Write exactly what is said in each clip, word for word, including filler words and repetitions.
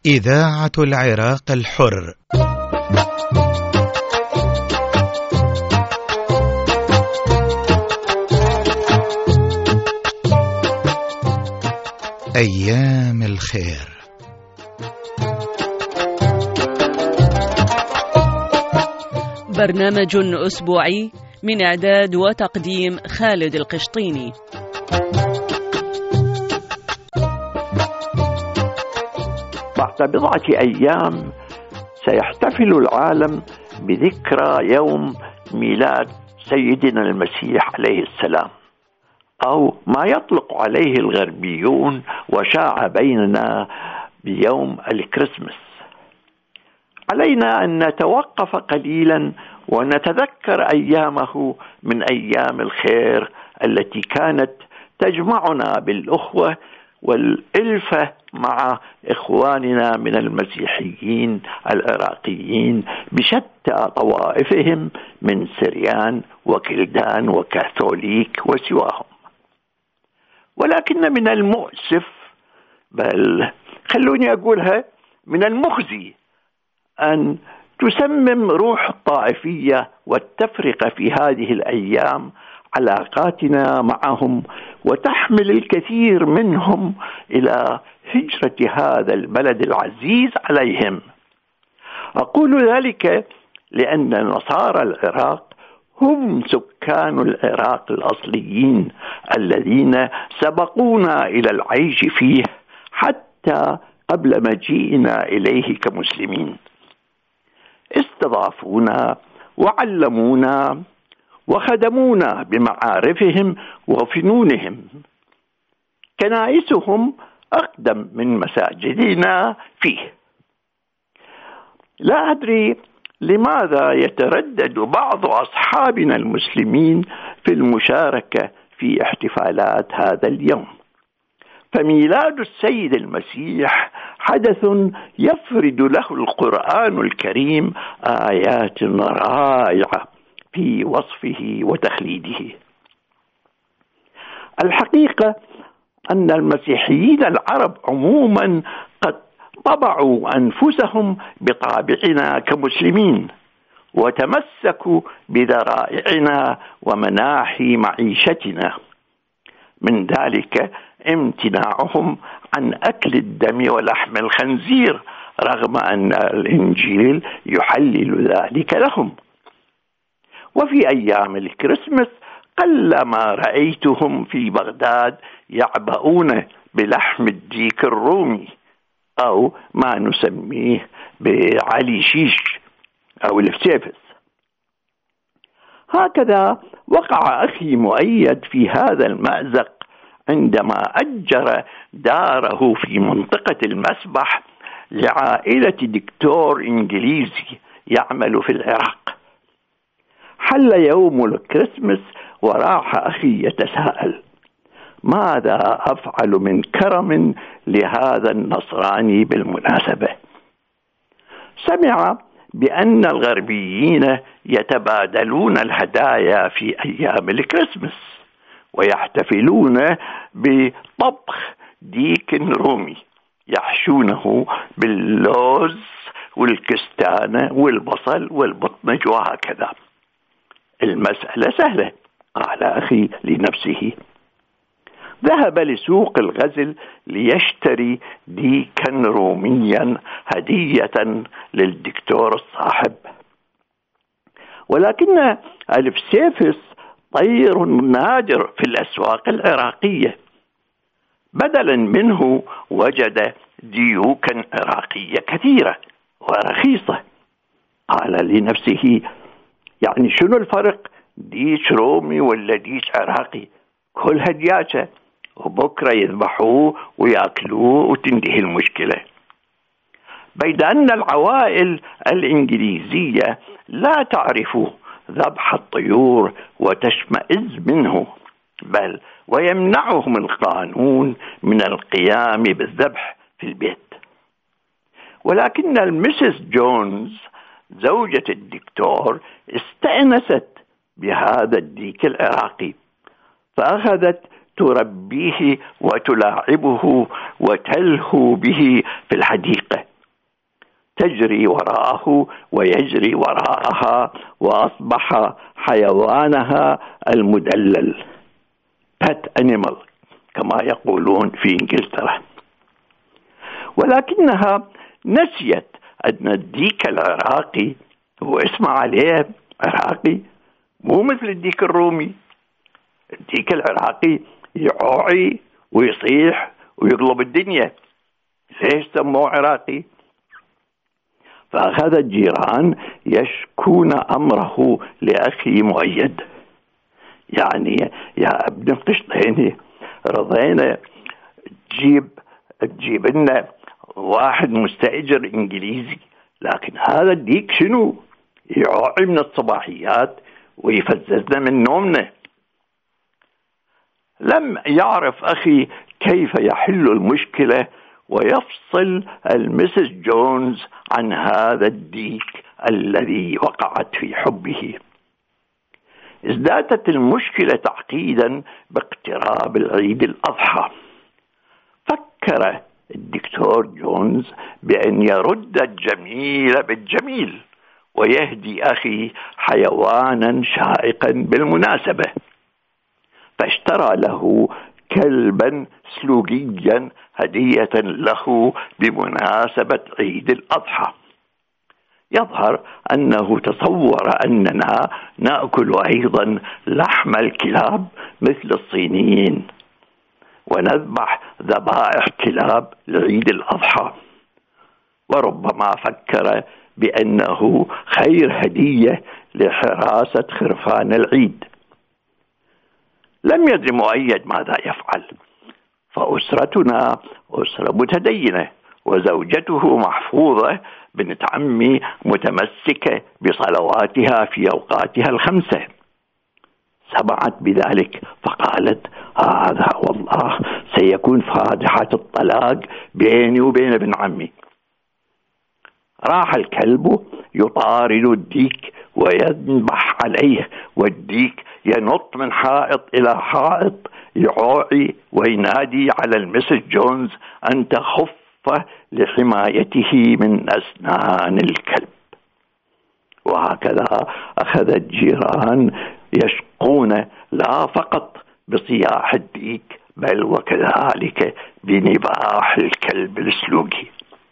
إذاعة العراق الحر. أيام الخير. برنامج أسبوعي من إعداد وتقديم خالد القشطيني. بعد بضعة أيام سيحتفل العالم بذكرى يوم ميلاد سيدنا المسيح عليه السلام، أو ما يطلق عليه الغربيون وشاع بيننا بيوم الكريسماس. علينا أن نتوقف قليلا ونتذكر أيامه من أيام الخير التي كانت تجمعنا بالأخوة والألفة مع إخواننا من المسيحيين العراقيين بشتى طوائفهم من سريان وكلدان وكاثوليك وسواهم. ولكن من المؤسف، بل خلوني أقولها من المخزي، أن تسمم روح الطائفية والتفرقة في هذه الأيام علاقاتنا معهم، وتحمل الكثير منهم إلى هجرة هذا البلد العزيز عليهم. أقول ذلك لأن نصارى العراق هم سكان العراق الأصليين الذين سبقونا إلى العيش فيه حتى قبل مجيئنا إليه كمسلمين. استضافونا وعلمونا وخدمونا بمعارفهم وفنونهم. كنائسهم أقدم من مساجدنا فيه. لا أدري لماذا يتردد بعض أصحابنا المسلمين في المشاركة في احتفالات هذا اليوم، فميلاد السيد المسيح حدث يفرد له القرآن الكريم آيات رائعة في وصفه وتخليده. الحقيقة أن المسيحيين العرب عموما قد طبعوا أنفسهم بطابعنا كمسلمين، وتمسكوا بذرائعنا ومناحي معيشتنا، من ذلك امتناعهم عن أكل الدم ولحم الخنزير رغم أن الإنجيل يحلل ذلك لهم. وفي أيام الكريسماس قلما رأيتهم في بغداد يعبؤون بلحم الديك الرومي، أو ما نسميه بعلي شيش أو الفسيفس. هكذا وقع أخي مؤيد في هذا المأزق عندما أجر داره في منطقة المسبح لعائلة دكتور إنجليزي يعمل في العراق. حل يوم الكريسماس وراح أخي يتساءل: ماذا أفعل من كرم لهذا النصراني بالمناسبة؟ سمع بأن الغربيين يتبادلون الهدايا في أيام الكريسماس ويحتفلون بطبخ ديك رومي يحشونه باللوز والكستانة والبصل والبطنج وهكذا. المسألة سهلة، قال أخي لنفسه. ذهب لسوق الغزل ليشتري ديكا روميا هدية للدكتور الصاحب. ولكن الفسيفس طير نادر في الأسواق العراقية. بدلا منه وجد ديوكا عراقية كثيرة ورخيصة. قال لنفسه: يعني شنو الفرق، ديش رومي ولا ديش عراقي؟ كل هدياته وبكرة يذبحوه ويأكلوه وتنتهي المشكلة. بيد أن العوائل الإنجليزية لا تعرف ذبح الطيور وتشمئز منه، بل ويمنعهم القانون من القيام بالذبح في البيت. ولكن المسز جونز زوجة الدكتور استأنست بهذا الديك العراقي، فأخذت تربيه وتلاعبه وتلهو به في الحديقة تجري وراءه ويجري وراءها، وأصبح حيوانها المدلل pet animal كما يقولون في إنجلترا. ولكنها نسيت أن الديك العراقي هو اسم عليه عراقي، مو مثل الديك الرومي. الديك العراقي يعوعي ويصيح ويقلب الدنيا، ليش سموه عراقي؟ فأخذ الجيران يشكون أمره لأخي مؤيد، يعني يا ابن القشطيني رضينا تجيب تجيب لنا واحد مستأجر إنجليزي، لكن هذا الديك شنو يعوعي من الصباحيات ويفززنا من نومنا. لم يعرف أخي كيف يحل المشكلة ويفصل المسز جونز عن هذا الديك الذي وقعت في حبه. ازدادت المشكلة تعقيدا باقتراب العيد الأضحى. فكر الدكتور جونز بأن يرد الجميل بالجميل ويهدي أخي حيوانا شائقا بالمناسبة، فاشترى له كلبا سلوقيا هدية له بمناسبة عيد الأضحى. يظهر أنه تصور أننا نأكل أيضا لحم الكلاب مثل الصينيين، ونذبح ذبائح كلاب لعيد الأضحى، وربما فكر بأنه خير هدية لحراسة خرفان العيد. لم يدر مؤيد ماذا يفعل، فأسرتنا أسرة متدينة، وزوجته محفوظة بنت عمي متمسكة بصلواتها في أوقاتها الخمسة. سمعت بذلك فقالت: هذا والله سيكون فاتحة الطلاق بيني وبين ابن عمي. راح الكلب يطارد الديك وينبح عليه، والديك ينط من حائط إلى حائط يعوعي وينادي على المسز جونز أن تخف لحمايته من أسنان الكلب. وهكذا أخذ الجيران يشقون لا فقط بصياح الديك بل وكذلك بنباح الكلب السلوقي.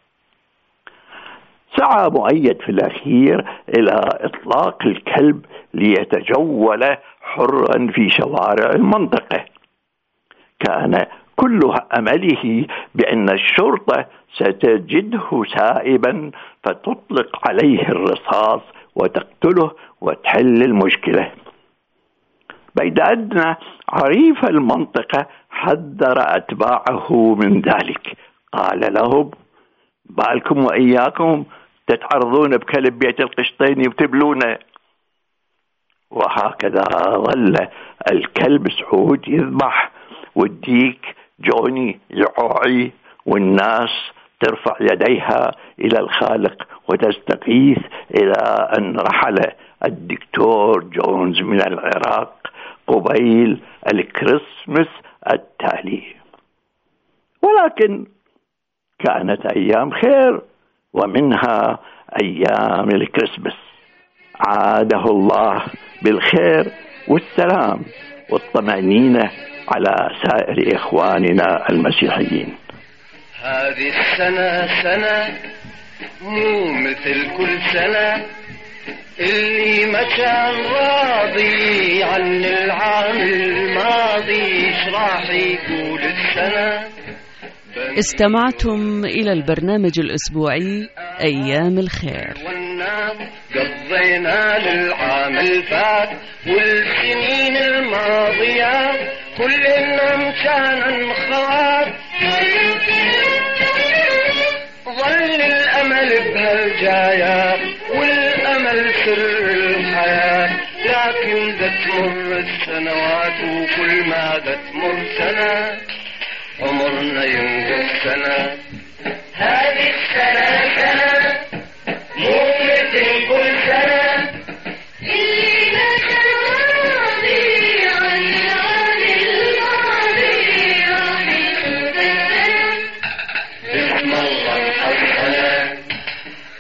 سعى مؤيد في الأخير إلى إطلاق الكلب ليتجول حرا في شوارع المنطقة. كان كل أمله بأن الشرطة ستجده سائبا فتطلق عليه الرصاص وتقتله وتحل المشكلة. بيد أن عريف المنطقة حذر أتباعه من ذلك، قال لهم: بالكم وإياكم تتعرضون بكلب بيت القشطيني وتبلونه. وهكذا ظل الكلب سعود يذبح، والديك جوني يعوعي، والناس ترفع يديها إلى الخالق وتستغيث، إلى أن رحل الدكتور جونز من العراق قبيل الكريسماس التالي. ولكن كانت أيام خير، ومنها أيام الكريسماس. عاده الله بالخير والسلام والطمأنينة على سائر إخواننا المسيحيين. هذه السنة سنة مو مثل كل سنة، اللي ما كان راضي عن العام الماضي ايش راح يقول السنة. استمعتم إلى البرنامج الأسبوعي أيام الخير. قضينا للعام الفات والسنين الماضية كلنا كان نخاف، ظل الأمل بهالجاية والأمل سر الحياة، لكن ذا تمر السنوات وكل ما ذا تمر سنة عمرنا ينقص سنة. هذه السنة سنة مو مثل كل سنة، اللي ما كان راضي عن العام الماضي راح ينقص سنة. بسم الله الحسنة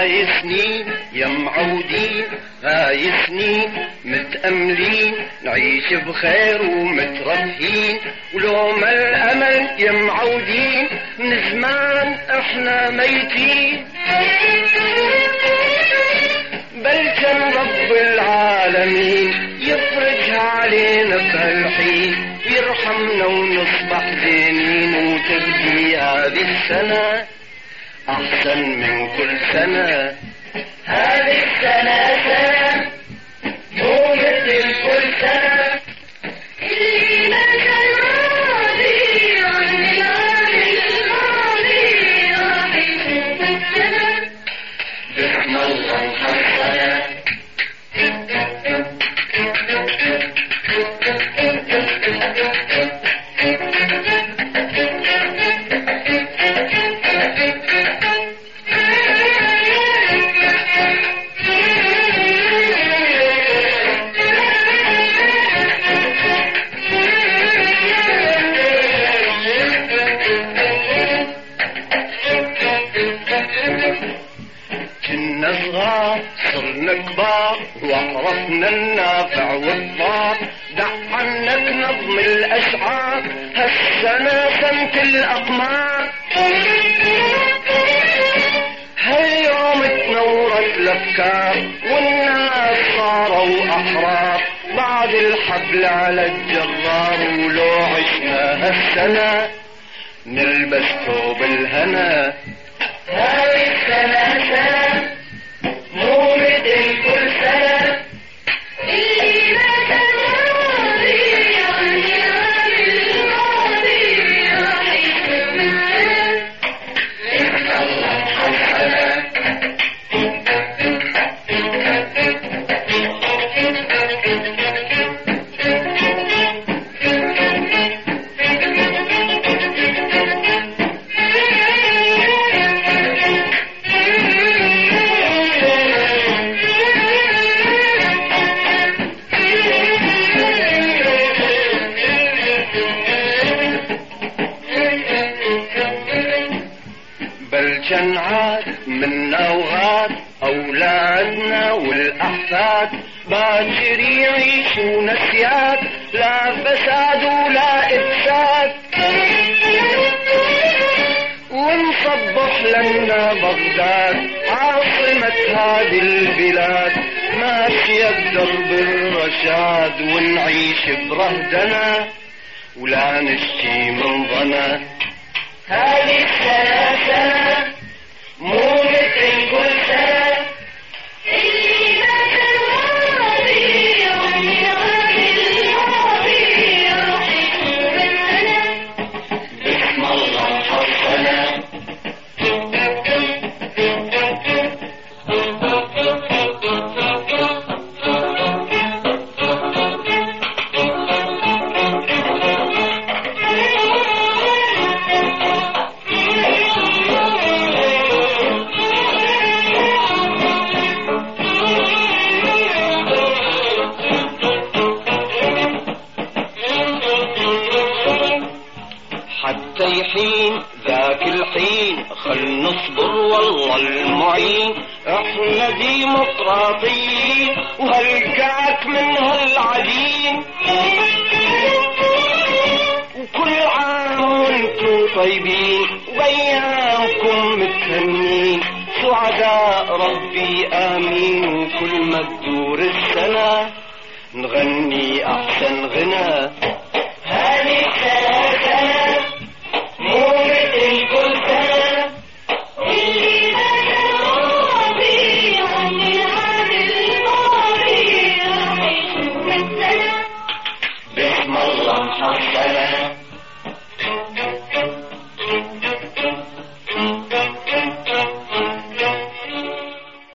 هاي سنين يا معودين، هاي سنين متأملين نعيش بخير ومترفهين، ولو ما الأمل يا معودين من زمان احنا ميتين. بل كان رب العالمين يفرجها علينا بهالحين، يرحمنا ونصبح زينين، وتبدي هذه السنة أحسن من كل سنة. هذه السنة سنة مو مثل كل سنة، اللي نسى الماضي عن العام الماضي راح يشوف السنة باسم الله محصنة. كنا صغار صرنا كبار وعرفنا النافع والضار، دعنا بنظم الأشعار هالسنة سنة الأقمار. هاليوم تنورت الأفكار والناس صاروا أحرار، بعد الحبل على الجرار، ولو عشنا هالسنة نلبس ثوب الهنا. هاي السنة سنة مو مثل كل سنة، اللي نسى الماضي عن العام الماضي راح يشوف السنة باسم الله محصنة. بل كان عاد منا وغاد أولادنا والأحفاد، باكر يعيشوا نسيات لا فساد ولا إفساد، ونصبح لنا بغداد عاصمة هذه البلاد، ماشية بدرب الرشاد، ونعيش برهدنا ولا نشكي من ظنا. هذه السنة سنة مو مثل كل سنة، اللي نسى الماضي عن العام الماضي راح يشوف السنة باسم الله محصنة. حتى حين ذاك الحين خل نصبر والله المعين، احنا ديمقراطيين وهلقاك من هالعدين، وكل عام وانتم طيبين وبيامكم متهنين، سعداء ربي آمين، وكل ما تدور السنة نغني أحسن غنى.